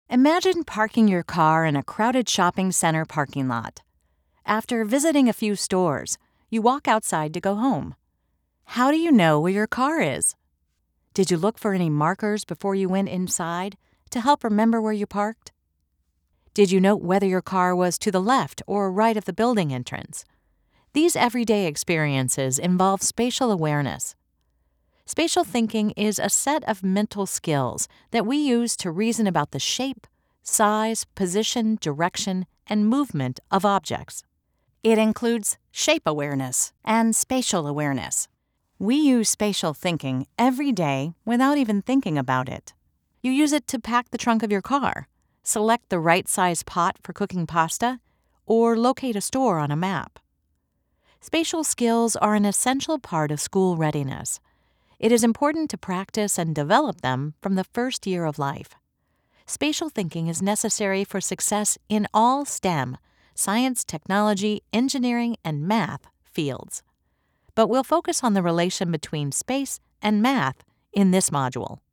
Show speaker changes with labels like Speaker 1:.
Speaker 1: Imagine parking your car in a crowded shopping center parking lot. After visiting a few stores, you walk outside to go home. How do you know where your car is? Did you look for any markers before you went inside to help remember where you parked? Did you note whether your car was to the left or right of the building entrance? These everyday experiences involve spatial awareness. Spatial thinking is a set of mental skills that we use to reason about the shape, size, position, direction, and movement of objects. It includes shape awareness and spatial awareness. We use spatial thinking every day without even thinking about it. You use it to pack the trunk of your car, select the right size pot for cooking pasta, or locate a store on a map. Spatial skills are an essential part of school readiness. It is important to practice and develop them from the first year of life. Spatial thinking is necessary for success in all STEM, science, technology, engineering, and math fields. But we'll focus on the relation between space and math in this module.